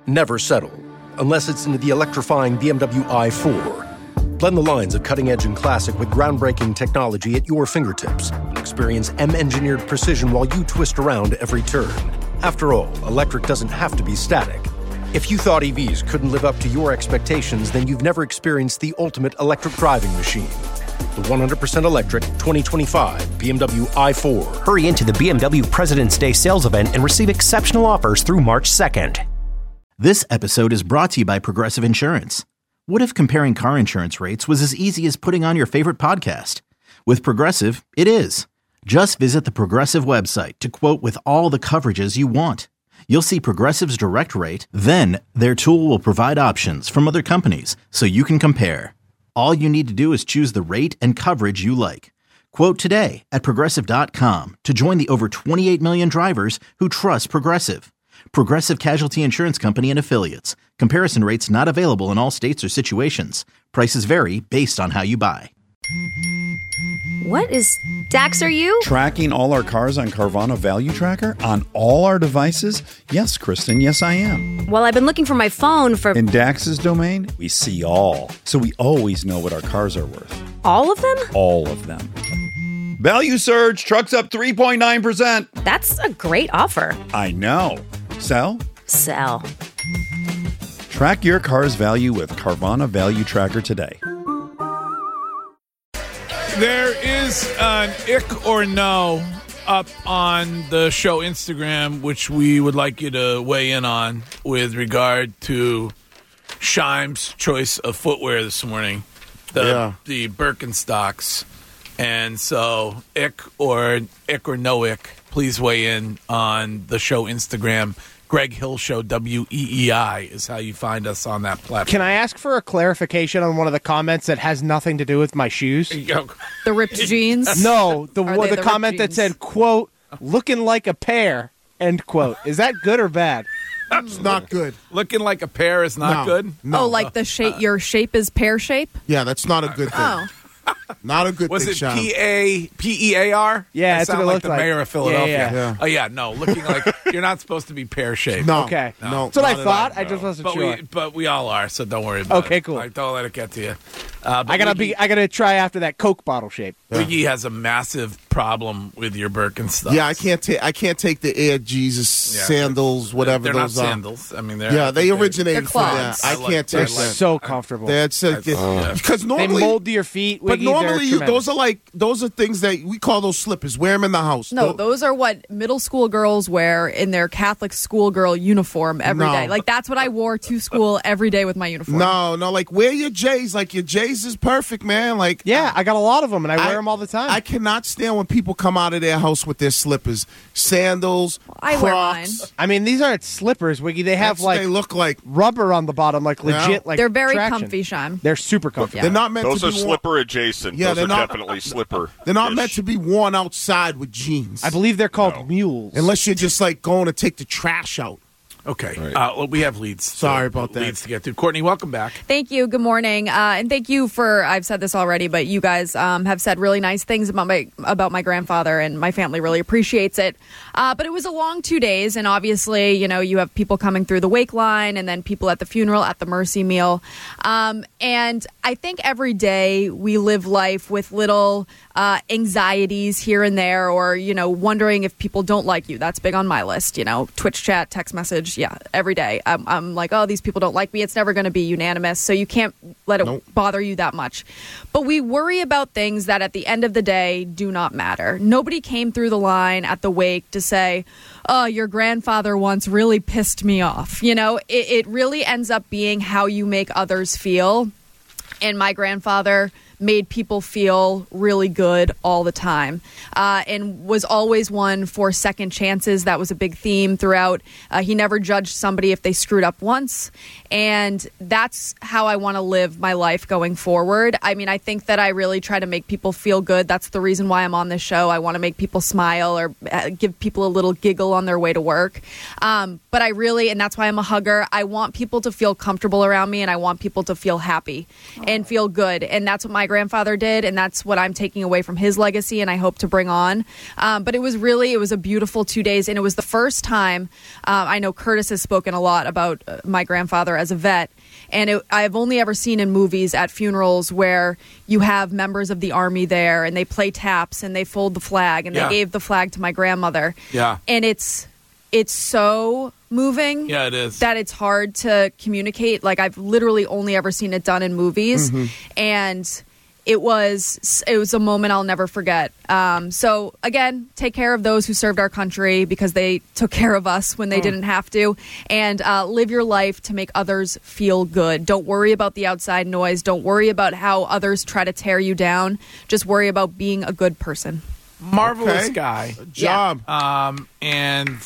never settle, unless it's into the electrifying BMW i4. Blend the lines of cutting-edge and classic with groundbreaking technology at your fingertips. Experience M-engineered precision while you twist around every turn. After all, electric doesn't have to be static. If you thought EVs couldn't live up to your expectations, then you've never experienced the ultimate electric driving machine. The 100% electric 2025 BMW i4. Hurry into the BMW President's Day sales event and receive exceptional offers through March 2nd. This episode is brought to you by Progressive Insurance. What if comparing car insurance rates was as easy as putting on your favorite podcast? With Progressive, it is. Just visit the Progressive website to quote with all the coverages you want. You'll see Progressive's direct rate, then their tool will provide options from other companies so you can compare. All you need to do is choose the rate and coverage you like. Quote today at Progressive.com to join the over 28 million drivers who trust Progressive. Progressive Casualty Insurance Company and Affiliates. Comparison rates not available in all states or situations. Prices vary based on how you buy. What is... Dax, are you? Tracking all our cars on Carvana Value Tracker on all our devices? Yes, Kristen, yes I am. Well, I've been looking for my phone for... In Dax's domain, we see all. So we always know what our cars are worth. All of them? All of them. Value surge, trucks up 3.9%. That's a great offer. I know. Sell? Sell. Track your car's value with Carvana Value Tracker today. There is an ick or no up on the show Instagram, which we would like you to weigh in on with regard to Shime's choice of footwear this morning, the Birkenstocks. And so, ick or no ick, please weigh in on the show Instagram. Greg Hill Show, WEEI, is how you find us on that platform. Can I ask for a clarification on one of the comments that has nothing to do with my shoes? The ripped jeans? No, the comment that said, quote, looking like a pear, end quote. Is that good or bad? It's not good. Looking like a pear is not good? No. Oh, like the shape? Your shape is pear shape? Yeah, that's not a good thing. Oh. Not a good Was thing, it Sean. P-E-A-R? Yeah, that's what it like looked the like. mayor of Philadelphia. Yeah. Oh, yeah, no, looking like you're not supposed to be pear-shaped. No. Okay. No. That's what I not at thought. all. I just wasn't sure. But we all are, so don't worry about it. Okay, cool. Like, don't let it get to you. I gotta try after that Coke bottle shape. Wiggy has a massive problem with your Birkenstocks. Yeah, I can't take the Air Jesus sandals, whatever they're those not are. sandals. I mean, they originated from that. I can't They're take that. so comfortable. Because normally they mold to your feet. But Wiggy, normally they're those are things that we call those slippers. Wear them in the house. No, those are what middle school girls wear in their Catholic schoolgirl uniform every day. Like, that's what I wore to school every day with my uniform. No, like, wear your J's. Like, your J's is perfect, man. Like, yeah, I got a lot of them, and I wear them all the time. I cannot stand when people come out of their house with their slippers, sandals, I wear mine. Crocs. I mean, these aren't slippers, Wiggy. They have They look like rubber on the bottom, like legit. Like they're very traction. comfy, Sean. They're super comfy. They're not meant Those to are be slipper adjacent. Yeah, Those they're are not- definitely slipper. They're not meant to be worn outside with jeans. I believe they're called mules. Unless you're just like going to take the trash out. Okay. Well, we have leads. Sorry about that. Leads to get to. Courtney, welcome back. Thank you. Good morning. And thank you for, I've said this already, but you guys have said really nice things about my grandfather, and my family really appreciates it. But it was a long 2 days, and obviously, you have people coming through the wake line and then people at the funeral, at the mercy meal. And I think every day we live life with little anxieties here and there, or, wondering if people don't like you. That's big on my list. Twitch chat, text message. Yeah, every day. I'm like, oh, these people don't like me. It's never going to be unanimous, so you can't let it bother you that much. But we worry about things that at the end of the day do not matter. Nobody came through the line at the wake to say, oh, your grandfather once really pissed me off. It really ends up being how you make others feel. And my grandfather made people feel really good all the time, and was always one for second chances. That was a big theme throughout. He never judged somebody if they screwed up once, and that's how I want to live my life going forward. I mean, I think that I really try to make people feel good. That's the reason why I'm on this show. I want to make people smile or give people a little giggle on their way to work. But I really, and that's why I'm a hugger, I want people to feel comfortable around me, and I want people to feel happy and feel good. And that's what my my grandfather did, and that's what I'm taking away from his legacy, and I hope to bring on. But it was a beautiful 2 days, and it was the first time. I know Curtis has spoken a lot about my grandfather as a vet, and I've only ever seen in movies at funerals where you have members of the Army there, and they play taps, and they fold the flag, and they gave the flag to my grandmother. Yeah. And it's so moving. Yeah, it is. That it's hard to communicate. Like, I've literally only ever seen it done in movies. And it was a moment I'll never forget. So, again, take care of those who served our country because they took care of us when they didn't have to. And live your life to make others feel good. Don't worry about the outside noise. Don't worry about how others try to tear you down. Just worry about being a good person. Marvelous guy. Good job. And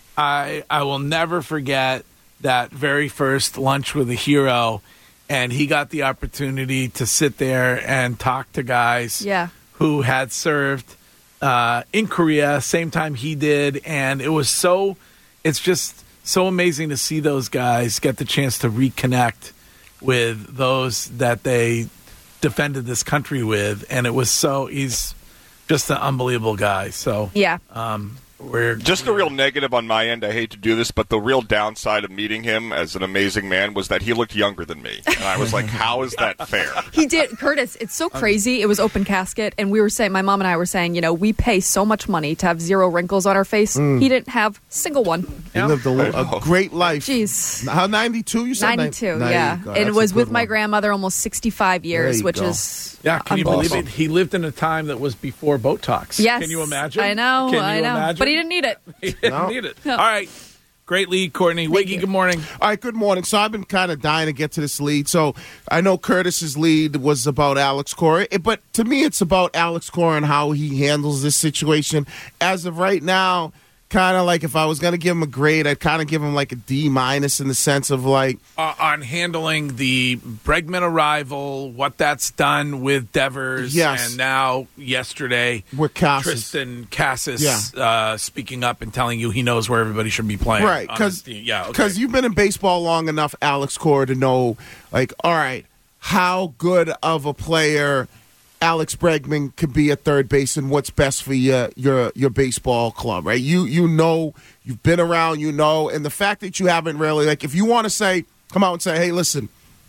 I will never forget that very first lunch with a hero, and he got the opportunity to sit there and talk to guys who had served in Korea same time he did, and it's just so amazing to see those guys get the chance to reconnect with those that they defended this country with, and he's just an unbelievable guy. So we're just a real negative on my end. I hate to do this, but the real downside of meeting him as an amazing man was that he looked younger than me. And I was like, how is that fair? He did. Curtis, it's so crazy. It was open casket. And my mom and I were saying, we pay so much money to have 0 wrinkles on our face. He didn't have a single one. He lived a great life. Jeez. How, 92, you said? 92, yeah. And it was with my grandmother almost 65 years, which is can you believe it? He lived in a time that was before Botox. Yes. Can you imagine? I know. Imagine? But he didn't need it. He didn't need it. All right. Great lead, Courtney. Wiggy, good morning. All right, good morning. So I've been kind of dying to get to this lead. So I know Curtis's lead was about Alex Cora, but to me it's about Alex Cora and how he handles this situation. As of right now, kind of like if I was going to give him a grade, I'd kind of give him like a D- in the sense of like... on handling the Bregman arrival, what that's done with Devers, and now yesterday with Casas. Tristan Casas speaking up and telling you he knows where everybody should be playing. Right, because you've been in baseball long enough, Alex Cora, to know, like, all right, how good of a player Alex Bregman could be at third base and what's best for your baseball club, right? You know, you've been around, and the fact that you haven't really, like, if you want to come out and say, hey, listen,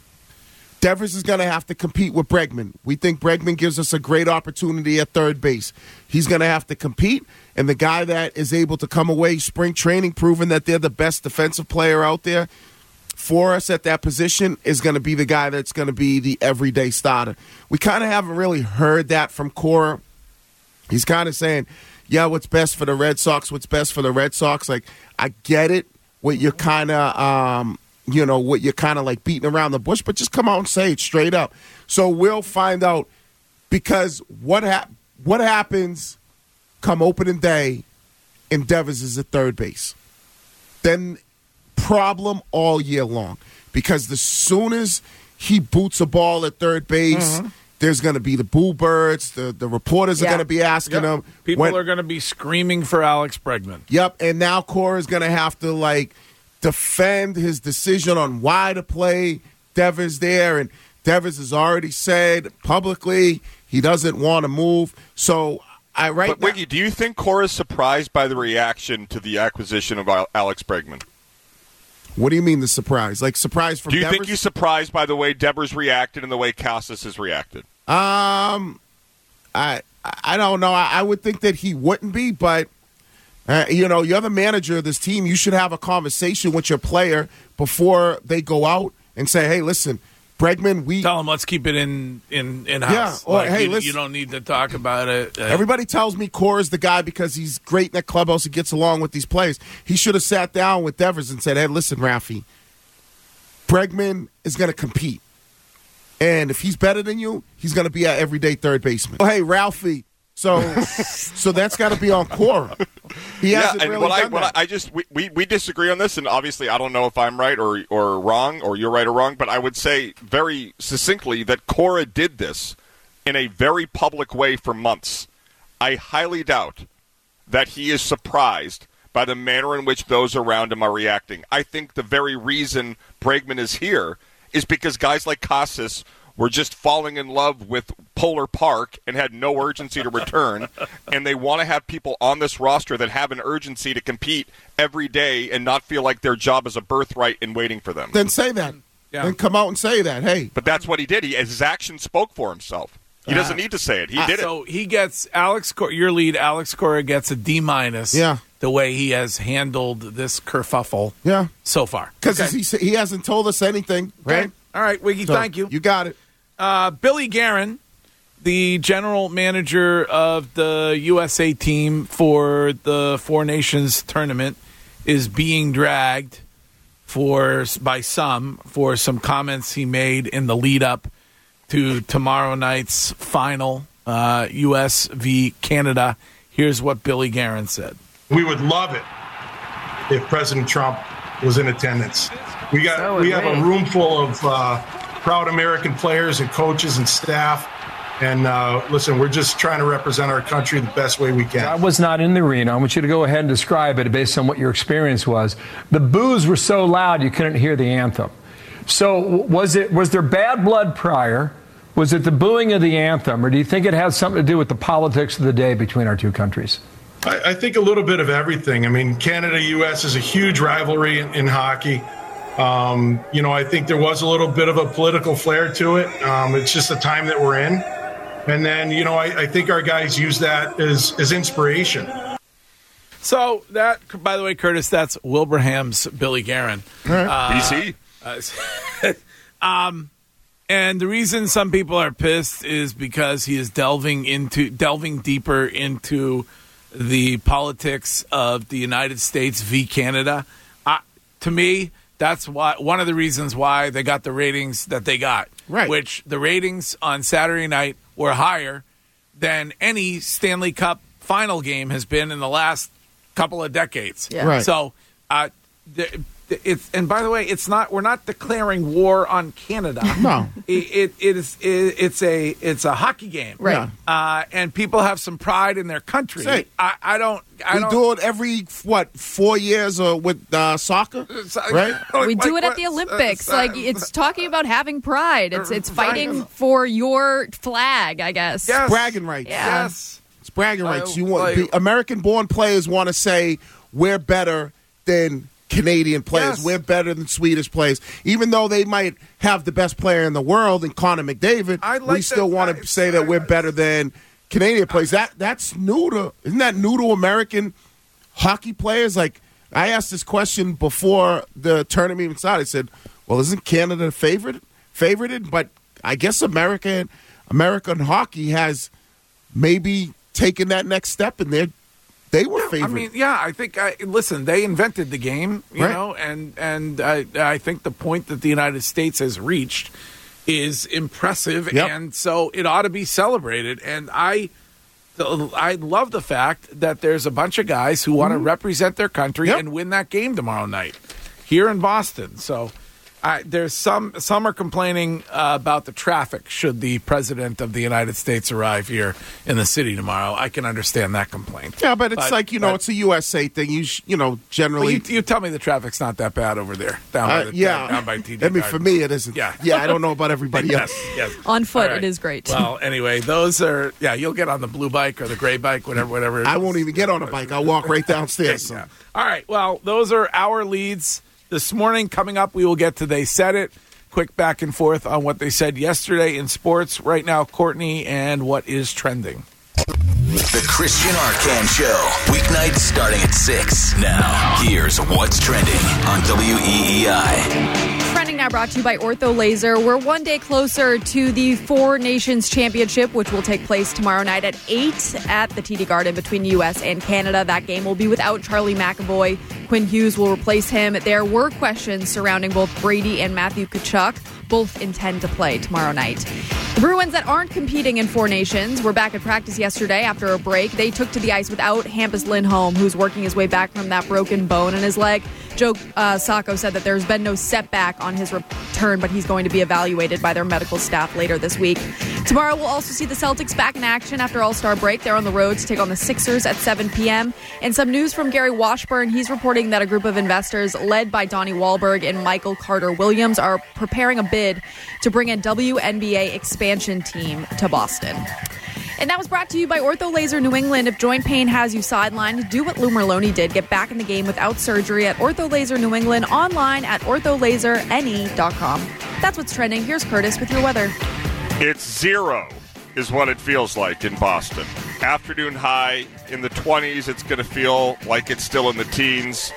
Devers is going to have to compete with Bregman. We think Bregman gives us a great opportunity at third base. He's going to have to compete, and the guy that is able to come away spring training proving that they're the best defensive player out there for us at that position is going to be the guy that's going to be the everyday starter. We kind of haven't really heard that from Cora. He's kind of saying, what's best for the Red Sox, what's best for the Red Sox. Like, I get it, what you're kind of, like beating around the bush, but just come out and say it straight up. So we'll find out, because what happens come opening day and Devers is at third base. Then problem all year long, because as soon as he boots a ball at third base, there's going to be the boo birds, the reporters are going to be asking him. People are going to be screaming for Alex Bregman. Yep, and now Cora's going to have to, like, defend his decision on why to play Devers there, and Devers has already said publicly he doesn't want to move. So But Wiggy, do you think Cora's surprised by the reaction to the acquisition of Alex Bregman? What do you mean the surprise? Like, surprise from Devers? Do you think he's surprised by the way Devers reacted and the way Casas has reacted? I don't know. I would think that he wouldn't be, but you're the manager of this team. You should have a conversation with your player before they go out and say, hey, listen, Bregman, tell him let's keep it in house. Yeah, or hey, listen, you don't need to talk about it. Everybody tells me Cora's the guy because he's great in that clubhouse. He gets along with these players. He should have sat down with Devers and said, hey, listen, Rafi, Bregman is going to compete. And if he's better than you, he's going to be our everyday third baseman. Oh, hey, Ralphie. So that's got to be on Cora. He hasn't really done that. We disagree on this, and obviously I don't know if I'm right or wrong, or you're right or wrong, but I would say very succinctly that Cora did this in a very public way for months. I highly doubt that he is surprised by the manner in which those around him are reacting. I think the very reason Bregman is here is because guys like Casas were just falling in love with Polar Park and had no urgency to return, and they want to have people on this roster that have an urgency to compete every day and not feel like their job is a birthright and waiting for them. Then say that. Yeah. Then come out and say that. Hey. But that's what he did. His action spoke for himself. He doesn't need to say it. He did it. So he gets your lead. Alex Cora gets a D-. Yeah. The way he has handled this kerfuffle. Yeah. So far. Because he hasn't told us anything. Right. Okay. All right, Wiggy. So, thank you. You got it. Billy Guerin, the general manager of the USA team for the Four Nations tournament, is being dragged by some for some comments he made in the lead up to tomorrow night's final, U.S. v. Canada. Here's what Billy Guerin said. We would love it if President Trump was in attendance. We have a room full of proud American players and coaches and staff. And listen, we're just trying to represent our country the best way we can. I was not in the arena. I want you to go ahead and describe it based on what your experience was. The boos were so loud you couldn't hear the anthem. So was there bad blood prior? Was it the booing of the anthem? Or do you think it has something to do with the politics of the day between our two countries? I think a little bit of everything. I mean, Canada-U.S. is a huge rivalry in hockey. I think there was a little bit of a political flair to it. It's just the time that we're in. And then, I think our guys use that as inspiration. So that, by the way, Curtis, that's Wilbraham's Billy Guerin. BC. And the reason some people are pissed is because he is delving deeper into the politics of the United States v. Canada. To me, that's one of the reasons why they got the ratings that they got. Right. Which the ratings on Saturday night were higher than any Stanley Cup final game has been in the last couple of decades. Yeah. Right. So, and by the way, we're not declaring war on Canada. No. It's a hockey game. Right. And people have some pride in their country. Say, we do it every 4 years with soccer, right? We do it at the Olympics. It's talking about having pride. It's fighting for your flag, I guess. Yes. Bragging rights. Yeah. Yes. It's bragging rights. American-born players want to say we're better than Canadian players. Yes. We're better than Swedish players. Even though they might have the best player in the world in Connor McDavid, we still want to say that we're better than Canadian players. That's new to, isn't that new to American hockey players? Like, I asked this question before the tournament even started. I said, well, isn't Canada favorited? But I guess American hockey has maybe taken that next step, and they were favored. I mean, yeah, I think, listen, they invented the game, you know, and I think the point that the United States has reached is impressive, and so it ought to be celebrated. And I love the fact that there's a bunch of guys who want to represent their country and win that game tomorrow night here in Boston. So there's some are complaining about the traffic should the president of the United States arrive here in the city tomorrow. I can understand that complaint. Yeah, but it's it's a USA thing. You generally you tell me the traffic's not that bad over there down by TD. I mean, for me it isn't. Yeah, I don't know about everybody else. Yes. On foot, right. It is great. Well, anyway, those are you'll get on the blue bike or the gray bike, whatever. I won't even get on a bike. I'll walk right downstairs. Yeah. All right. Well, those are our leads. This morning, coming up, we will get to They Said It. Quick back and forth on what they said yesterday in sports. Right now, Courtney and what is trending. The Christian Arcand Show. Weeknights starting at 6. Now, here's what's trending on WEEI. Trending now brought to you by Ortho Laser. We're one day closer to the Four Nations Championship, which will take place tomorrow night at 8 at the TD Garden between the U.S. and Canada. That game will be without Charlie McAvoy. Quinn Hughes will replace him. There were questions surrounding both Brady and Matthew Tkachuk. Both intend to play tomorrow night. The Bruins that aren't competing in Four Nations were back at practice yesterday after a break. They took to the ice without Hampus Lindholm, who's working his way back from that broken bone in his leg. Joe Sacco said that there's been no setback on his return, but he's going to be evaluated by their medical staff later this week. Tomorrow, we'll also see the Celtics back in action after All-Star break. They're on the road to take on the Sixers at 7 p.m. And some news from Gary Washburn. He's reporting that a group of investors led by Donnie Wahlberg and Michael Carter-Williams are preparing a bid to bring a WNBA expansion team to Boston. And that was brought to you by Ortho Laser New England. If joint pain has you sidelined, do what Lou Merlone did. Get back in the game without surgery at Ortho Laser New England, online at ortholaserne.com. That's what's trending. Here's Curtis with your weather. It's 0 is what it feels like in Boston. Afternoon high in the 20s. It's going to feel like it's still in the teens.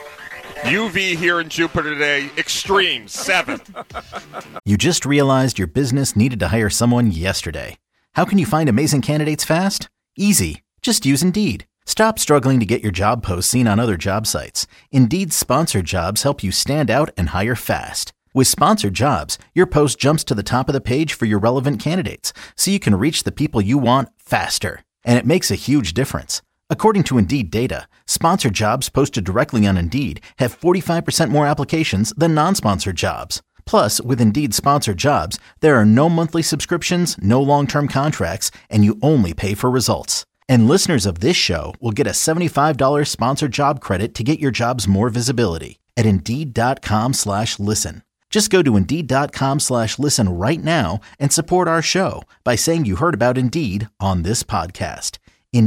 UV here in Jupiter today, extreme 7. You just realized your business needed to hire someone yesterday. How can you find amazing candidates fast? Easy. Just use Indeed. Stop struggling to get your job posts seen on other job sites. Indeed's sponsored jobs help you stand out and hire fast. With sponsored jobs, your post jumps to the top of the page for your relevant candidates, so you can reach the people you want faster. And it makes a huge difference. According to Indeed data, sponsored jobs posted directly on Indeed have 45% more applications than non-sponsored jobs. Plus, with Indeed sponsored jobs, there are no monthly subscriptions, no long-term contracts, and you only pay for results. And listeners of this show will get a $75 sponsored job credit to get your jobs more visibility at Indeed.com/listen. Just go to Indeed.com/listen right now and support our show by saying you heard about Indeed on this podcast.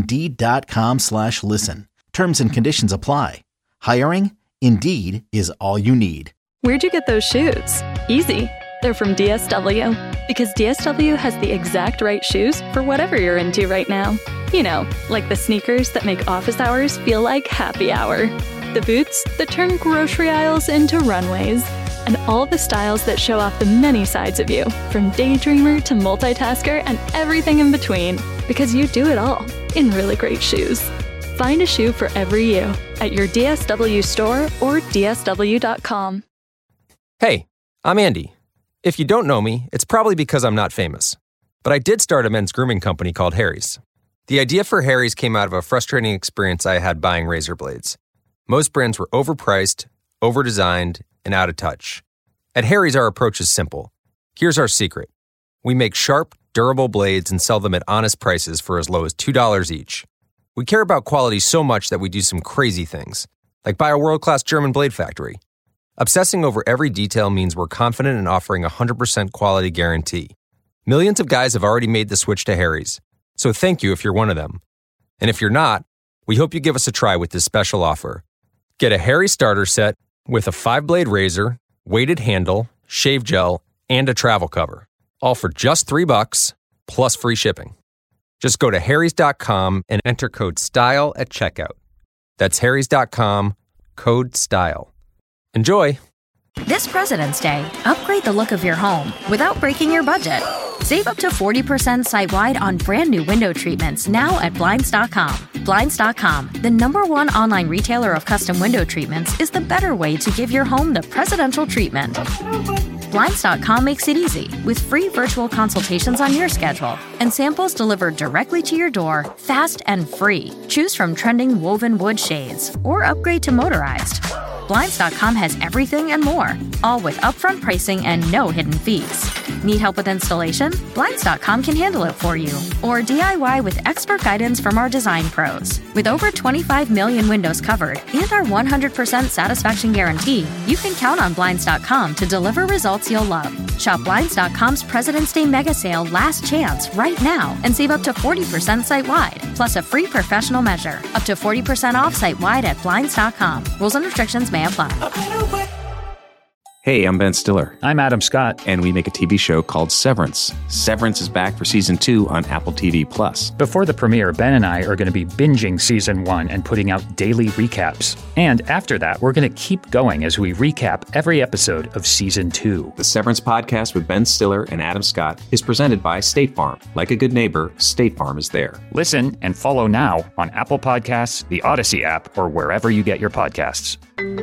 Indeed.com/listen. Terms and conditions apply. Hiring? Indeed is all you need. Where'd you get those shoes? Easy. They're from DSW. Because DSW has the exact right shoes for whatever you're into right now. You know, like the sneakers that make office hours feel like happy hour. The boots that turn grocery aisles into runways. And all the styles that show off the many sides of you, from daydreamer to multitasker and everything in between. Because you do it all in really great shoes. Find a shoe for every you at your DSW store or DSW.com. Hey, I'm Andy. If you don't know me, it's probably because I'm not famous. But I did start a men's grooming company called Harry's. The idea for Harry's came out of a frustrating experience I had buying razor blades. Most brands were overpriced, overdesigned, and out of touch. At Harry's, our approach is simple. Here's our secret. We make sharp, durable blades and sell them at honest prices for as low as $2 each. We care about quality so much that we do some crazy things, like buy a world-class German blade factory. Obsessing over every detail means we're confident in offering a 100% quality guarantee. Millions of guys have already made the switch to Harry's, so thank you if you're one of them. And if you're not, we hope you give us a try with this special offer. Get a Harry starter set with a 5-blade razor, weighted handle, shave gel, and a travel cover, all for just $3 plus free shipping. Just go to harrys.com and enter code STYLE at checkout. That's harrys.com, code STYLE. Enjoy! This President's Day, upgrade the look of your home without breaking your budget. Save up to 40% site-wide on brand new window treatments now at Blinds.com. Blinds.com, the #1 online retailer of custom window treatments, is the better way to give your home the presidential treatment. Blinds.com makes it easy, with free virtual consultations on your schedule and samples delivered directly to your door, fast and free. Choose from trending woven wood shades or upgrade to motorized. Blinds.com has everything and more, all with upfront pricing and no hidden fees. Need help with installation? Blinds.com can handle it for you. Or DIY with expert guidance from our design pros. With over 25 million windows covered and our 100% satisfaction guarantee, you can count on Blinds.com to deliver results you'll love. Shop Blinds.com's President's Day Mega Sale Last Chance right now and save up to 40% site-wide, plus a free professional measure. Up to 40% off site-wide at Blinds.com. Rules and restrictions may apply. Hey, I'm Ben Stiller. I'm Adam Scott. And we make a TV show called Severance. Severance is back for Season 2 on Apple TV+. Before the premiere, Ben and I are going to be binging Season 1 and putting out daily recaps. And after that, we're going to keep going as we recap every episode of Season 2. The Severance podcast with Ben Stiller and Adam Scott is presented by State Farm. Like a good neighbor, State Farm is there. Listen and follow now on Apple Podcasts, the Odyssey app, or wherever you get your podcasts.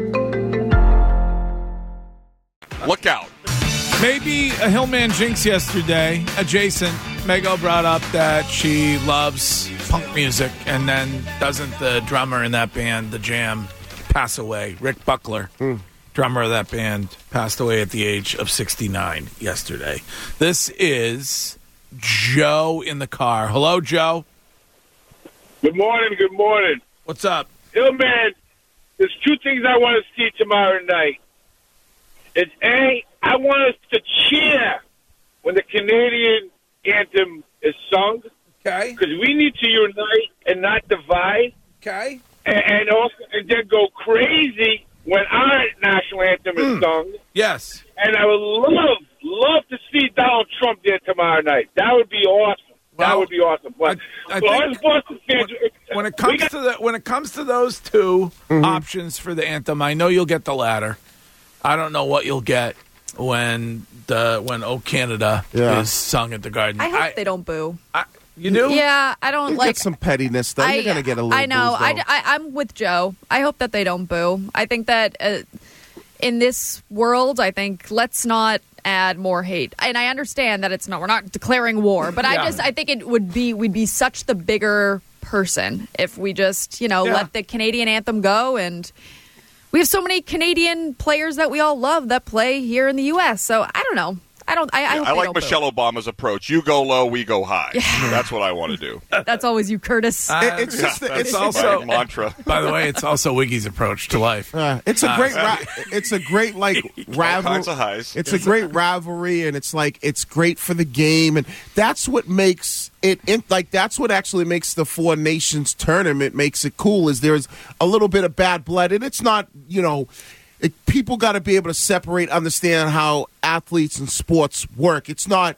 Look out. Maybe a Hillman jinx yesterday. Adjacent, Mego brought up that she loves punk music, and then doesn't the drummer in that band, The Jam, pass away? Rick Buckler, drummer of that band, passed away at the age of 69 yesterday. This is Joe in the car. Hello, Joe. Good morning. Good morning. What's up? Yo, man, there's two things I want to see tomorrow night. It's A, I want us to cheer when the Canadian anthem is sung. Okay. Because we need to unite and not divide. Okay. And also, and then go crazy when our national anthem is sung. Yes. And I would love to see Donald Trump there tomorrow night. That would be awesome. That would be awesome. But I think when it comes to those two options for the anthem, I know you'll get the latter. I don't know what you'll get when "O Canada" is sung at the Garden. I hope they don't boo. You do? Yeah, I don't like get some pettiness though. You're gonna get a little. I know. booze, though. I'm with Joe. I hope that they don't boo. I think that in this world, I think let's not add more hate. And I understand that we're not declaring war, but I think we'd be such the bigger person if we just let the Canadian anthem go. And we have so many Canadian players that we all love that play here in the U.S. So I don't know. I like Michelle Obama's approach. You go low, we go high. Yeah. That's what I want to do. That's always you, Curtis. It's also my mantra. By the way, it's also Wiggy's approach to life. It's a great rivalry. All kinds of highs. It's a great rivalry, and it's great for the game, and that's what makes it. That's what actually makes the Four Nations tournament makes it cool. Is there's a little bit of bad blood, and it's not people got to be able to separate, understand how athletes and sports work. It's not,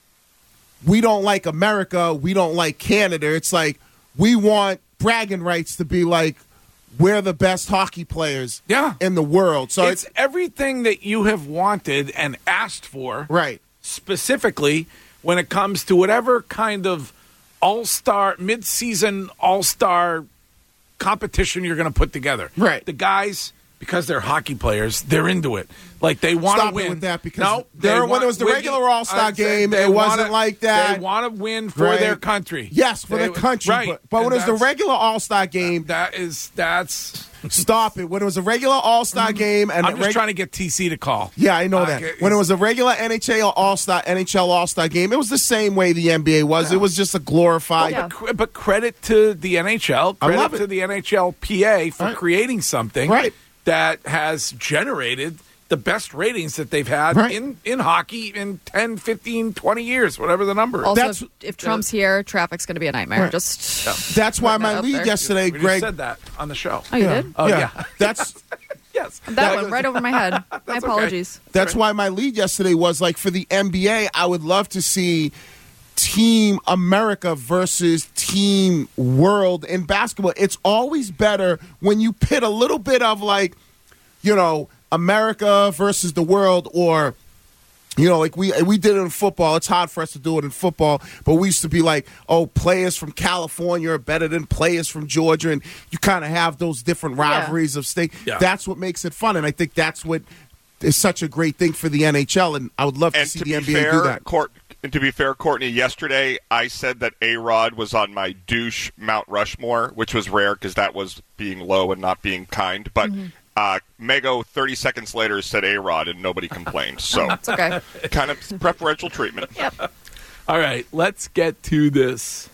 we don't like America, we don't like Canada. It's like, we want bragging rights to be like, we're the best hockey players in the world. So it's everything that you have wanted and asked for. Right. Specifically, when it comes to whatever kind of all-star, mid-season all-star competition you're going to put together. Right. The guys, because they're hockey players, they're into it. Like, they want to win. Stop it with that, because when it was the regular All-Star game, it wasn't like that. They want to win for their country. Yes, for their country. Right. But when it was the regular All-Star game... That's... Stop it. When it was a regular All-Star game... and I'm just trying to get TC to call. Yeah, I know that. When it was a regular NHL All-Star game, it was the same way the NBA was. Yeah. It was just a glorified... But credit to the NHL. Credit to the NHLPA for creating something that has generated the best ratings that they've had in hockey in 10, 15, 20 years, whatever the number is. Also, if Trump's here, traffic's going to be a nightmare. Right. That's why my lead yesterday, we Greg... said that on the show. Oh, you did? Oh, yeah. That's... Yes. That went right over my head. My apologies. Okay. That's why my lead yesterday was, like, for the NBA, I would love to see Team America versus Team World in basketball. It's always better when you pit a little bit of, like, America versus the world, or like we did it in football. It's hard for us to do it in football, but we used to be like, players from California are better than players from Georgia, and you kind of have those different rivalries of state. Yeah. That's what makes it fun, and I think that's what is such a great thing for the NHL, and I would love to see the NBA do that. And to be fair, Courtney, yesterday I said that A-Rod was on my douche Mount Rushmore, which was rare because that was being low and not being kind, but Mego 30 seconds later said A-Rod and nobody complained. So it's okay. Kind of preferential treatment. Yep. All right, let's get to this.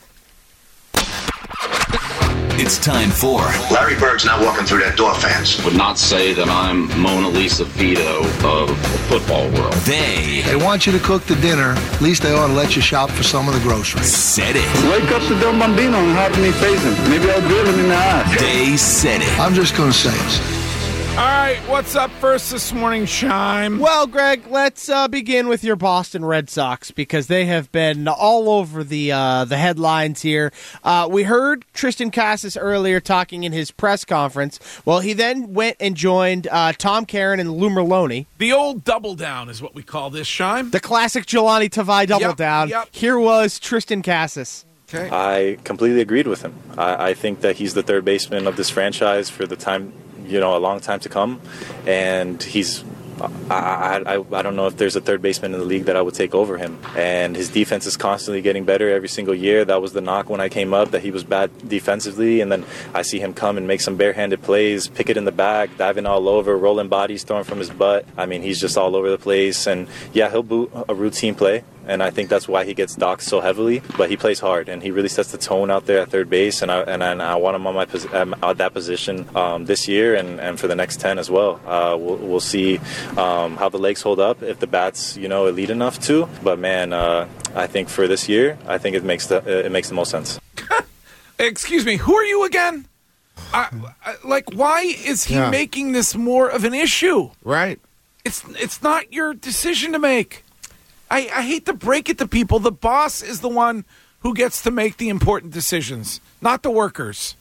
It's time for Larry Bird's not walking through that door, fans. Would not say that I'm Mona Lisa Vito of the football world. They want you to cook the dinner. At least they ought to let you shop for some of the groceries. Said it. Wake up to Del Bambino and have me face him. Maybe I'll drill him in the eye. They said it. I'm just going to say it. All right, what's up first this morning, Shime? Well, Greg, let's begin with your Boston Red Sox, because they have been all over the headlines here. We heard Tristan Casas earlier talking in his press conference. Well, he then went and joined Tom Caron and Lou Merloni. The old double down is what we call this, Shime. The classic Jelani Tavai double down. Yep. Here was Tristan Casas. Okay. I completely agreed with him. I think that he's the third baseman of this franchise for the time, a long time to come, and he's. I don't know if there's a third baseman in the league that I would take over him. And his defense is constantly getting better every single year. That was the knock when I came up, that he was bad defensively. And then I see him come and make some barehanded plays, pick it in the bag, diving all over, rolling bodies, throwing from his butt. I mean, he's just all over the place. And, yeah, he'll boot a routine play. and I think that's why he gets docked so heavily. But he plays hard, and he really sets the tone out there at third base, and I want him on that position this year and for the next 10 as well. We'll see how the legs hold up, if the bat's elite enough to. But man, I think for this year, I think it makes the most sense. Excuse me, who are you again? Why is he making this more of an issue? Right. It's not your decision to make. I hate to break it to people. The boss is the one who gets to make the important decisions, not the workers.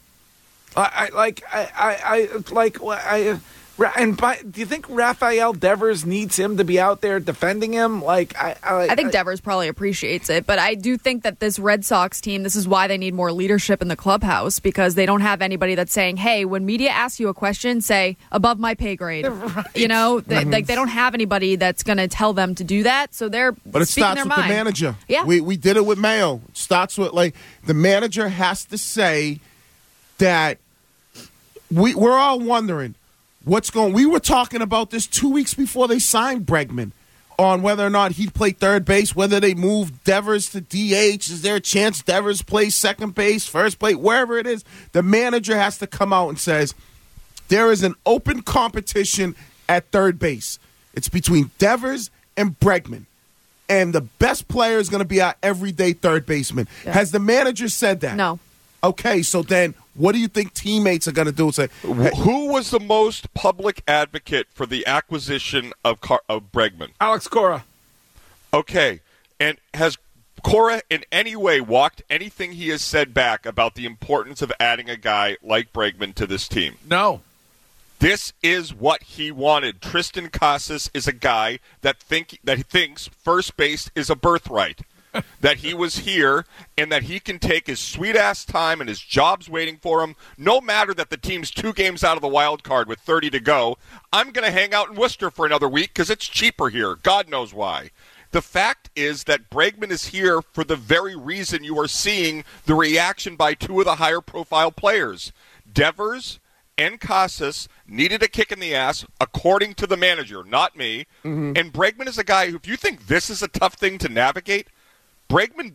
Do you think Rafael Devers needs him to be out there defending him? I think Devers probably appreciates it, but I do think that this Red Sox team, this is why they need more leadership in the clubhouse, because they don't have anybody that's saying, hey, when media asks you a question, say, above my pay grade. Right. They don't have anybody that's going to tell them to do that, so they're But it speaking starts their with mind. the manager. Yeah. We did it with Mayo. It starts with, the manager has to say that we're all wondering, we were talking about this 2 weeks before they signed Bregman on whether or not he'd play third base, whether they moved Devers to DH. Is there a chance Devers plays second base, first base, wherever it is? The manager has to come out and says there is an open competition at third base. It's between Devers and Bregman. And the best player is going to be our everyday third baseman. Yeah. Has the manager said that? No. Okay, so then what do you think teammates are going to do? Say, who was the most public advocate for the acquisition of Bregman? Alex Cora. Okay, and has Cora in any way walked anything he has said back about the importance of adding a guy like Bregman to this team? No. This is what he wanted. Tristan Casas is a guy that thinks first base is a birthright. That he was here and that he can take his sweet-ass time and his job's waiting for him. No matter that the team's 2 games out of the wild card with 30 to go, I'm going to hang out in Worcester for another week because it's cheaper here. God knows why. The fact is that Bregman is here for the very reason you are seeing the reaction by 2 of the higher-profile players. Devers and Casas needed a kick in the ass, according to the manager, not me. Mm-hmm. And Bregman is a guy who, if you think this is a tough thing to navigate, Bregman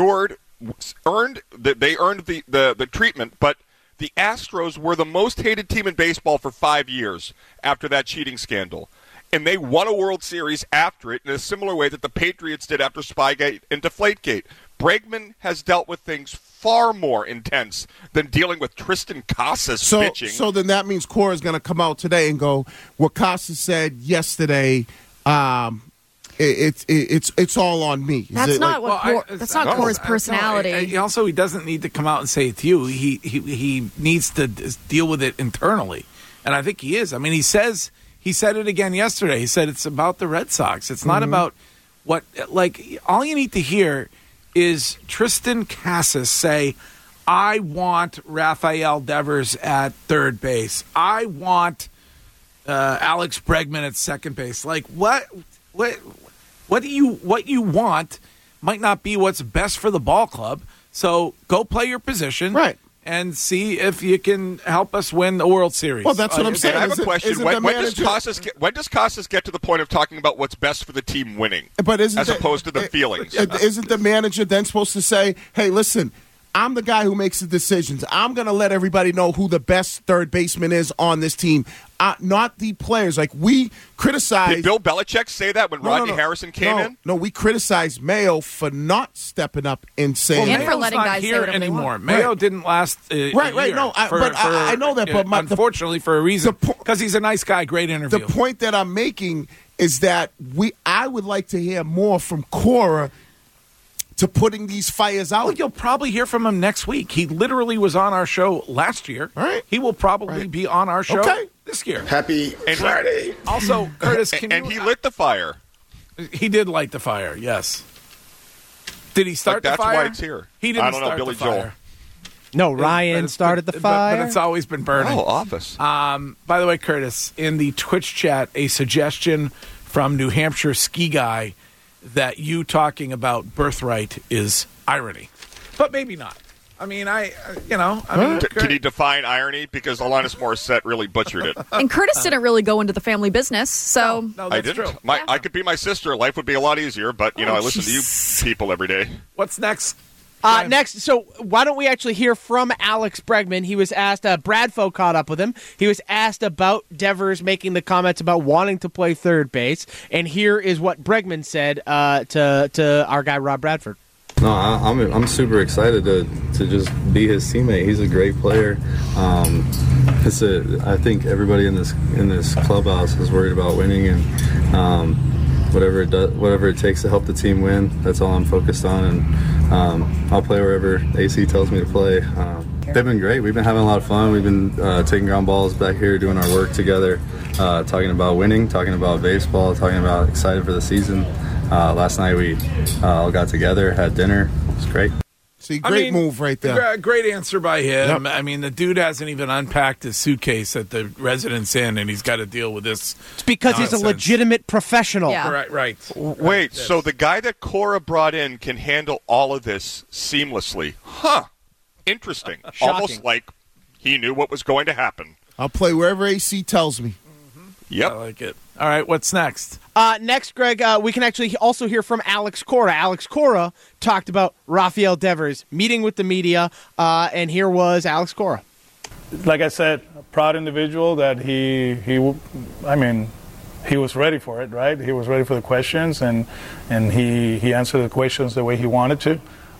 earned the treatment, but the Astros were the most hated team in baseball for 5 years after that cheating scandal. And they won a World Series after it in a similar way that the Patriots did after Spygate and Deflategate. Bregman has dealt with things far more intense than dealing with Tristan Casas bitching. So then that means Cora's going to come out today and go, what Casas said yesterday, It's all on me. That's not that's not Cora's personality. He doesn't need to come out and say it to you. He needs to deal with it internally, and I think he is. I mean, he said it again yesterday. He said it's about the Red Sox. It's not about what. All you need to hear is Tristan Casas say, "I want Rafael Devers at third base. I want Alex Bregman at second base." What you want might not be what's best for the ball club. So go play your position, right, and see if you can help us win the World Series. Well, that's what I'm saying. I have a question. When does Casas get to the point of talking about what's best for the team winning, as opposed to the feelings? Isn't the manager then supposed to say, "Hey, listen, I'm the guy who makes the decisions. I'm going to let everybody know who the best third baseman is on this team, not the players." We criticize. Did Bill Belichick say that when Rodney Harrison came in? No, we criticize Mayo for not stepping up and saying. And for letting guys here anymore. Mayo didn't last. Right. No, I know that, but unfortunately, for a reason, because he's a nice guy, great interview. The point that I'm making is that I would like to hear more from Cora to putting these fires out. Well, you'll probably hear from him next week. He literally was on our show last year. All right. He will probably be on our show this year. Happy Friday. Also, Curtis, and he lit the fire. He did light the fire, yes. Did he start the fire? That's why it's here. He didn't I don't know, start Billy the fire. Joel. No, Ryan started the fire. But it's always been burning. Oh, Office. By the way, Curtis, in the Twitch chat, a suggestion from New Hampshire ski guy that you talking about birthright is irony. But maybe not. I mean, Can you define irony? Because Alanis Morissette really butchered it. And Curtis didn't really go into the family business, so I didn't. I could be my sister. Life would be a lot easier, but, I listen to you people every day. What's next? Next, so why don't we actually hear from Alex Bregman? He was asked, Bradfo caught up with him. He was asked about Devers making the comments about wanting to play third base, and here is what Bregman said to our guy Rob Bradford. No, I'm super excited to just be his teammate. He's a great player. I think everybody in this clubhouse is worried about winning, and whatever it takes to help the team win, that's all I'm focused on. And I'll play wherever AC tells me to play. They've been great. We've been having a lot of fun. We've been taking ground balls back here, doing our work together, talking about winning, talking about baseball, talking about excited for the season. Last night we all got together, had dinner. It was great. See, great move right there. Great answer by him. Yep. I mean, the dude hasn't even unpacked his suitcase at the Residence Inn, and he's got to deal with this. It's because nonsense. he's a legitimate professional. Yeah. Right. Wait, so the guy that Cora brought in can handle all of this seamlessly? Huh. Interesting. Almost like he knew what was going to happen. I'll play wherever AC tells me. Yep. I like it. All right, what's next? Next, Greg, we can actually also hear from Alex Cora. Alex Cora talked about Rafael Devers meeting with the media, and here was Alex Cora. Like I said, a proud individual that he was ready for it, right? He was ready for the questions, and he answered the questions the way he wanted to.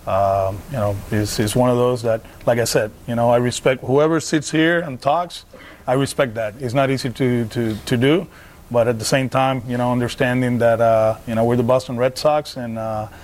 He's one of those that, like I said, I respect whoever sits here and talks. I respect that. It's not easy to do, but at the same time, understanding that, we're the Boston Red Sox, and,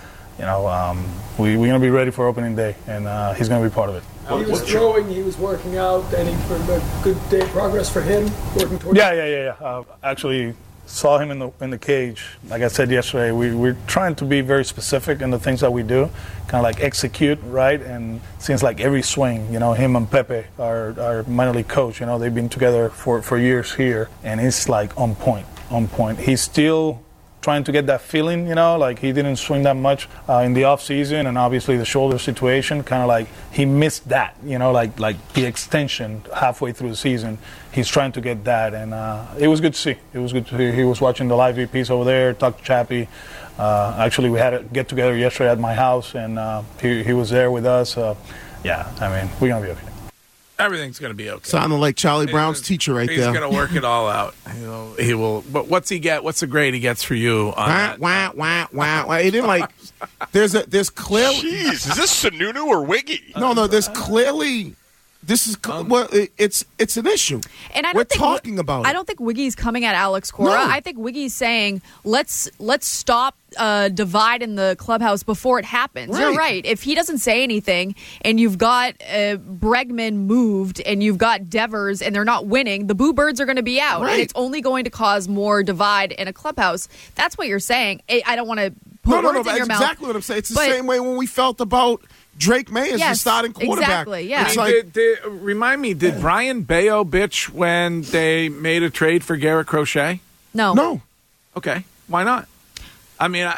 we're going to be ready for opening day, and he's going to be part of it. He was throwing, he was working out, any good day progress for him, working towards Yeah. Actually saw him in the cage. Like I said yesterday, we're trying to be very specific in the things that we do, kind of like execute, right? And it seems like every swing, him and Pepe, our minor league coach, they've been together for years here, and it's like on point. He's still trying to get that feeling, like he didn't swing that much in the off season, and obviously the shoulder situation, kind of like he missed that, like the extension halfway through the season. He's trying to get that, and it was good to see. He was watching the live VPs over there, talked to Chappie. Actually, we had a get together yesterday at my house, and he was there with us. We're gonna be okay. Everything's going to be okay. Sounded like Charlie Brown's teacher right there. He's going to work it all out. He will. But what's he get? What's the grade he gets for you on that? Wah. He didn't like. There's clearly. Jeez, is this Sununu or Wiggy? No. There's clearly. This is it's an issue. And we're talking about. I don't think Wiggy's coming at Alex Cora. No. I think Wiggy's saying let's stop divide in the clubhouse before it happens. Right. You're right. If he doesn't say anything, and you've got Bregman moved, and you've got Devers, and they're not winning, the Boo Birds are going to be out, and it's only going to cause more divide in a clubhouse. That's what you're saying. I don't want to put words in your mouth. Exactly what I'm saying. It's the same way when we felt about Drake May as the starting quarterback. Exactly, yeah. It's like, remind me, did Brian Bayo bitch when they made a trade for Garrett Crochet? No. Okay, why not? I mean,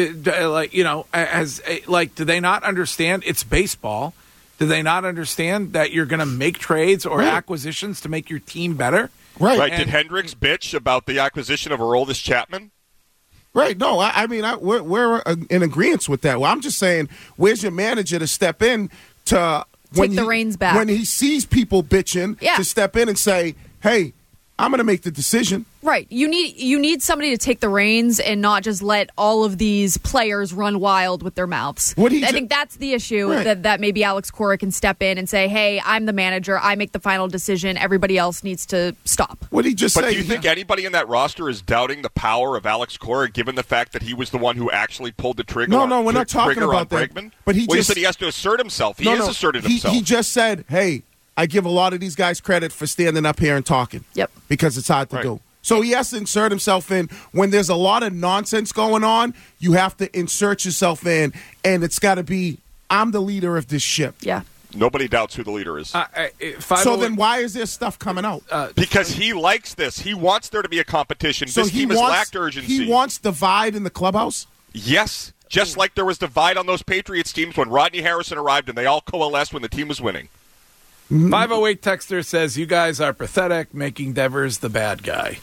do they not understand it's baseball? Do they not understand that you're going to make trades or acquisitions to make your team better? Right. Did Hendricks bitch about the acquisition of Aroldis Chapman? Right. No, we're in agreement with that. Well, I'm just saying, where's your manager to step in to take the reins back when he sees people bitching to step in and say, "Hey, I'm going to make the decision." Right. You need somebody to take the reins and not just let all of these players run wild with their mouths. I think that's the issue, that maybe Alex Cora can step in and say, hey, I'm the manager. I make the final decision. Everybody else needs to stop. What did he just say? But do you think anybody in that roster is doubting the power of Alex Cora, given the fact that he was the one who actually pulled the trigger? No, we're not talking about that. Bregman? But he said he has to assert himself. He has asserted himself. He just said, hey, I give a lot of these guys credit for standing up here and talking. Yep. Because it's hard to do. So he has to insert himself in. When there's a lot of nonsense going on, you have to insert yourself in, and it's got to be, I'm the leader of this ship. Yeah. Nobody doubts who the leader is. So then why is there stuff coming out? Because he likes this. He wants there to be a competition. So this team has lacked urgency. He wants divide in the clubhouse? Yes. Just like there was divide on those Patriots teams when Rodney Harrison arrived and they all coalesced when the team was winning. 508 texter says, you guys are pathetic, making Devers the bad guy.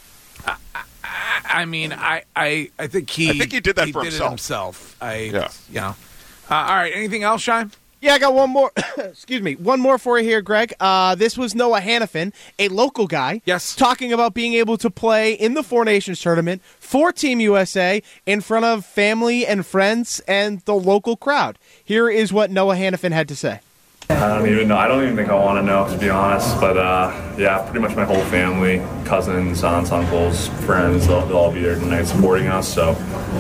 I mean, I think he did that for himself. Yeah. All right, anything else, Shine? Yeah, I got one more. Excuse me. One more for you here, Greg. This was Noah Hannafin, a local guy. Yes. Talking about being able to play in the Four Nations tournament for Team USA in front of family and friends and the local crowd. Here is what Noah Hannafin had to say. I don't even know. I don't even think I want to know, to be honest. But, yeah, pretty much my whole family, cousins, aunts, uncles, friends, they'll all be there tonight supporting us. So,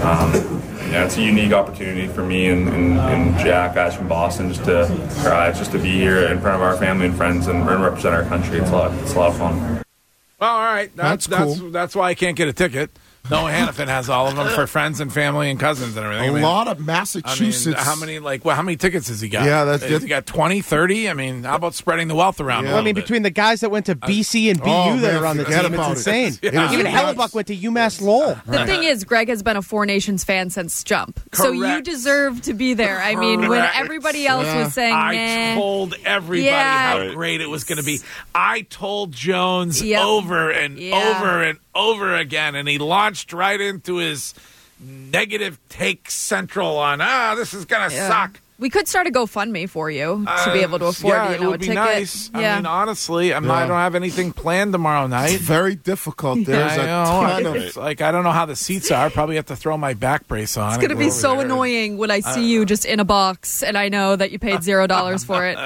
yeah, it's a unique opportunity for me and Jack, guys from Boston, just to be here in front of our family and friends and represent our country. It's a lot of fun. Well, all right. That's cool. That's why I can't get a ticket. Noah Hannafin has all of them for friends and family and cousins and everything. A lot of Massachusetts. How many tickets has he got? Yeah, that's Has he got 20, 30? I mean, how about spreading the wealth around? Well, I mean, between the guys that went to BC and BU that are on the team, it's insane. Even Hellebuck went to UMass Lowell. The thing is, Greg has been a Four Nations fan since jump. So you deserve to be there. I mean, when everybody else was saying, I told everybody how great it was going to be. I told Jones over and over and over again, and he launched right into his negative take central on, this is going to suck. We could start a GoFundMe for you to be able to afford it would be a ticket. Nice. I mean, honestly, I don't have anything planned tomorrow night. It's very difficult. There's a ton of... It's like, I don't know how the seats are. Probably have to throw my back brace on. It's going to be so annoying when I see you just in a box and I know that you paid $0 for it.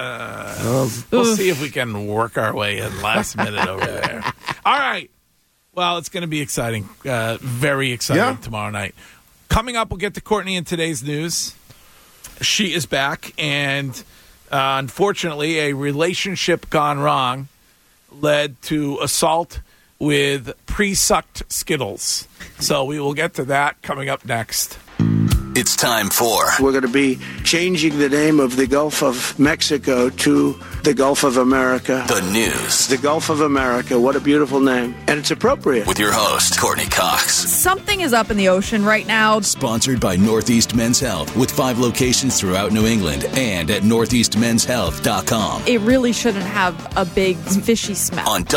We'll see if we can work our way in last minute over there. All right. Well, it's going to be exciting. Very exciting tomorrow night. Coming up, we'll get to Courtney in today's news. She is back, and unfortunately, a relationship gone wrong led to assault with pre-sucked Skittles. So we will get to that coming up next. It's time for... We're going to be changing the name of the Gulf of Mexico to the Gulf of America. The news. The Gulf of America. What a beautiful name. And it's appropriate. With your host, Courtney Cox. Something is up in the ocean right now. Sponsored by Northeast Men's Health, with 5 locations throughout New England and at northeastmenshealth.com. It really shouldn't have a big fishy smell. On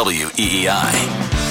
WEEI.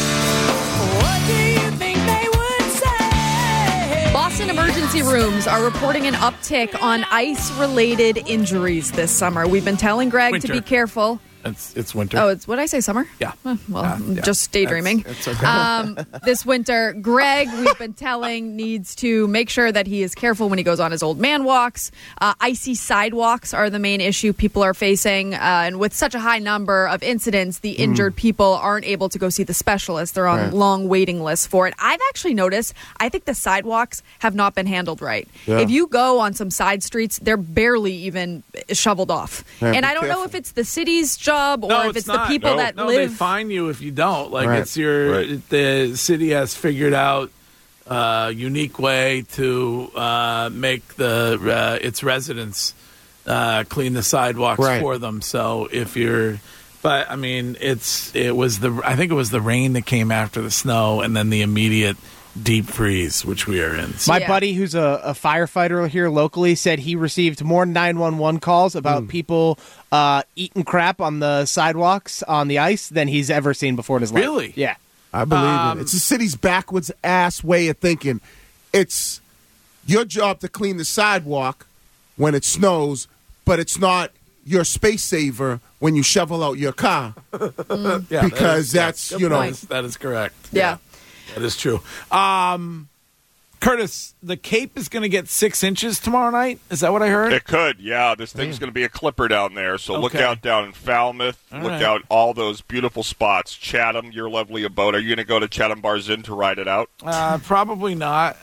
Boston emergency rooms are reporting an uptick on ice-related injuries this summer. We've been telling Greg to be careful. It's winter. Oh, what did I say, summer? Yeah. Just daydreaming. It's okay. This winter, Greg, we've been telling, needs to make sure that he is careful when he goes on his old man walks. Icy sidewalks are the main issue people are facing. And with such a high number of incidents, the injured people aren't able to go see the specialist. They're on long waiting lists for it. I've actually noticed, I think the sidewalks have not been handled right. Yeah. If you go on some side streets, they're barely even shoveled off. Yeah, and I don't know if it's the city's job or if it's the people that live. They fine you if you don't. Like it's the city has figured out a unique way to make its residents clean the sidewalks for them. So if you're, but I mean, I think it was the rain that came after the snow, and then the immediate deep freeze, which we are in. My buddy, who's a firefighter here locally, said he received more 911 calls about people eating crap on the sidewalks on the ice than he's ever seen before in his life. Really? Yeah. I believe it. It's the city's backwards ass way of thinking. It's your job to clean the sidewalk when it snows, but it's not your space saver when you shovel out your car. Because that's that is correct. Yeah. That is true. Curtis, the Cape is going to get 6 inches tomorrow night. Is that what I heard? It could, yeah. This thing's going to be a clipper down there, so look out down in Falmouth. Look out all those beautiful spots. Chatham, your lovely abode. Are you going to go to Chatham Bars Inn to ride it out? Probably not.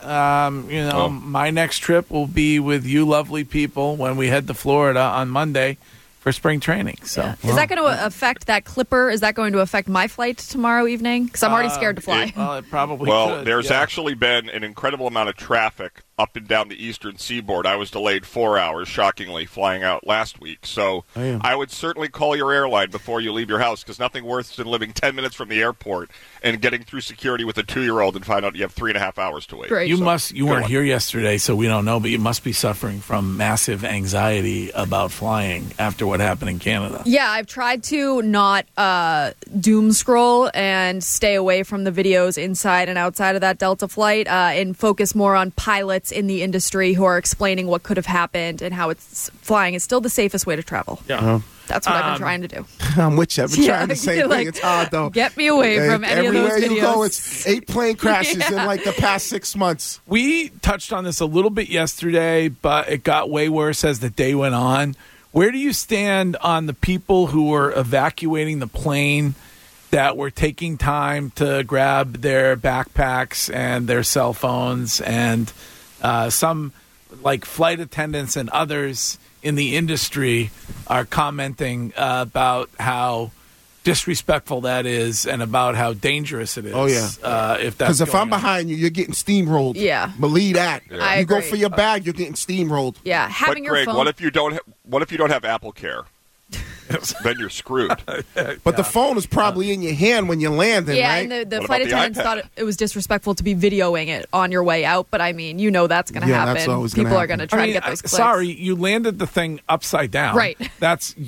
My next trip will be with you lovely people when we head to Florida on Monday for spring training. So, Is that going to affect that clipper? Is that going to affect my flight tomorrow evening? Because I'm already scared to fly. It probably could. Well, there's actually been an incredible amount of traffic up and down the eastern seaboard. I was delayed 4 hours, shockingly, flying out last week. So I would certainly call your airline before you leave your house, because nothing worse than living 10 minutes from the airport and getting through security with a 2-year-old and find out you have 3.5 hours to wait. Right. You weren't here yesterday, so we don't know, but you must be suffering from massive anxiety about flying after what happened in Canada. Yeah, I've tried to not doom scroll and stay away from the videos inside and outside of that Delta flight and focus more on pilots in the industry who are explaining what could have happened and how flying is still the safest way to travel. Yeah. That's what I've been trying to do. I'm with you. I've been trying the same thing. It's hard, though. Get me away from any of those videos. Everywhere you go, it's 8 plane crashes in like the past 6 months. We touched on this a little bit yesterday, but it got way worse as the day went on. Where do you stand on the people who were evacuating the plane that were taking time to grab their backpacks and their cell phones, and some like flight attendants and others in the industry are commenting about how disrespectful that is and about how dangerous it is. Oh, yeah. Because if I'm behind you, you're getting steamrolled. Yeah. Believe that. Yeah. I you go agree. for your bag, you're getting steamrolled. Yeah, having but Greg, your phone. what if you don't have Apple Care? Then you're screwed. But the phone is probably in your hand when you're landing, yeah, right? and the flight attendants thought it was disrespectful to be videoing it on your way out, but I mean, that's going to happen. That's always People gonna are going to try to get those clicks. Sorry, you landed the thing upside down. Right. That's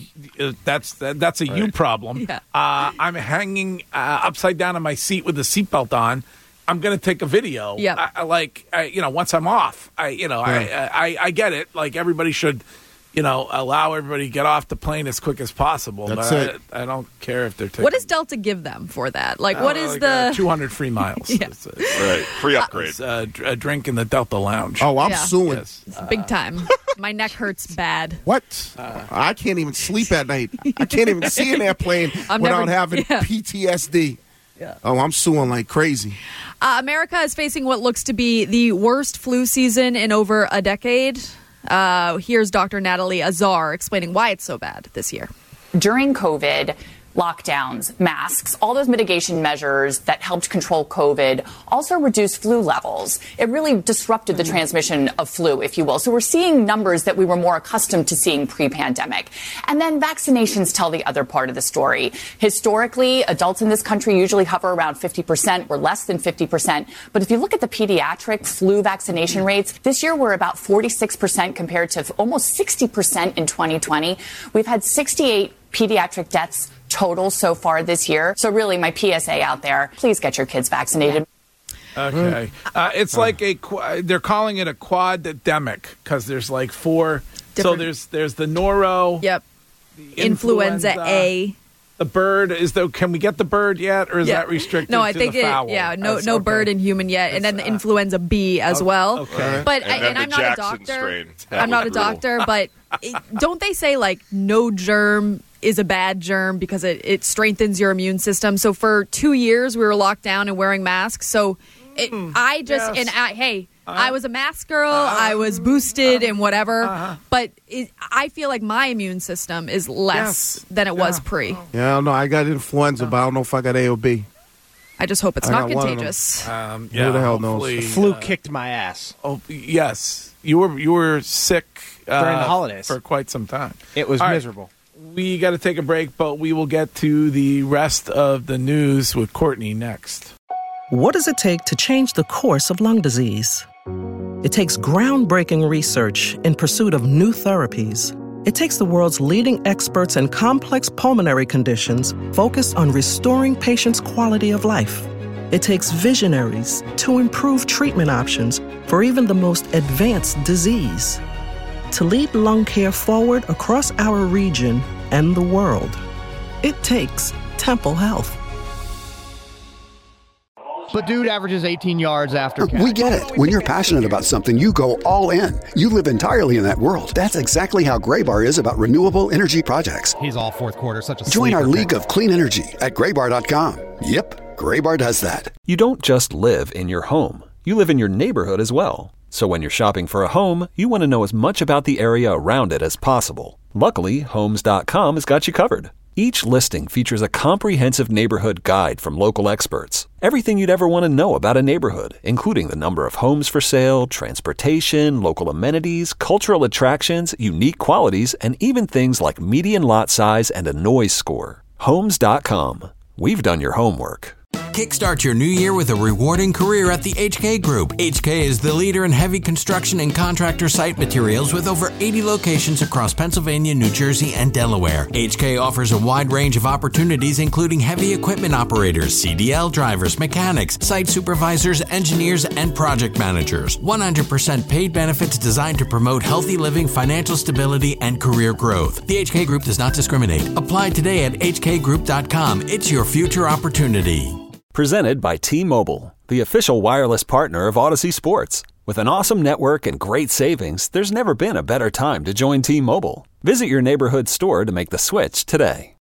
a you problem. Yeah. I'm hanging upside down in my seat with the seatbelt on. I'm going to take a video. Yeah. Once I'm off, I get it. Like, everybody should, allow everybody to get off the plane as quick as possible. That's but it. I don't care if they're taking. What does Delta give them for that? Like, what is 200 free miles? Yeah. Right. Free upgrade. It's a drink in the Delta Lounge. Oh, I'm Yeah. suing. Yes. It's big time. My neck hurts bad. What? I can't even sleep at night. I can't even see an airplane without having PTSD. Yeah. Oh, I'm suing like crazy. America is facing what looks to be the worst flu season in over a decade. Here's Dr. Natalie Azar explaining why it's so bad this year. During COVID, lockdowns, masks, all those mitigation measures that helped control COVID also reduced flu levels. It really disrupted the transmission of flu, if you will. So we're seeing numbers that we were more accustomed to seeing pre-pandemic. And then vaccinations tell the other part of the story. Historically, adults in this country usually hover around 50%. We're less than 50%. But if you look at the pediatric flu vaccination rates, this year we're about 46% compared to almost 60% in 2020. We've had 68 pediatric deaths total so far this year. So really, my PSA out there, please get your kids vaccinated. Okay. It's like they're calling it a quad-demic because there's like 4. So there's the noro. Yep. The influenza A. The bird can we get the bird yet, or is that restricted? No, I to think the fowl? no bird in human yet, and then the influenza B as well. Okay. But and I'm not a doctor. Strain. I'm not a doctor, but don't they say like no germ is a bad germ because it strengthens your immune system? So for 2 years we were locked down and wearing masks. So I was a mask girl. I was boosted and whatever. But I feel like my immune system is less than it was pre. Yeah, I don't know. I got influenza, but I don't know if I got A or B. I just hope it's not contagious. Who the hell knows? The flu kicked my ass. Oh yes, you were sick during the holidays for quite some time. It was miserable. We got to take a break, but we will get to the rest of the news with Courtney next. What does it take to change the course of lung disease? It takes groundbreaking research in pursuit of new therapies. It takes the world's leading experts in complex pulmonary conditions focused on restoring patients' quality of life. It takes visionaries to improve treatment options for even the most advanced disease. To lead lung care forward across our region and the world, it takes Temple Health. But dude averages 18 yards after catch. We get it. When you're passionate about something, you go all in. You live entirely in that world. That's exactly how Graybar is about renewable energy projects. He's all fourth quarter, such a Join our sleeper league pick. of clean energy at graybar.com. Yep, Graybar does that. You don't just live in your home. You live in your neighborhood as well. So when you're shopping for a home, you want to know as much about the area around it as possible. Luckily, Homes.com has got you covered. Each listing features a comprehensive neighborhood guide from local experts. Everything you'd ever want to know about a neighborhood, including the number of homes for sale, transportation, local amenities, cultural attractions, unique qualities, and even things like median lot size and a noise score. Homes.com. We've done your homework. Kickstart your new year with a rewarding career at the HK Group. HK is the leader in heavy construction and contractor site materials with over 80 locations across Pennsylvania, New Jersey, and Delaware. HK offers a wide range of opportunities, including heavy equipment operators, CDL drivers, mechanics, site supervisors, engineers, and project managers. 100% paid benefits designed to promote healthy living, financial stability, and career growth. The HK Group does not discriminate. Apply today at hkgroup.com. It's your future opportunity. Presented by T-Mobile, the official wireless partner of Odyssey Sports. With an awesome network and great savings, there's never been a better time to join T-Mobile. Visit your neighborhood store to make the switch today.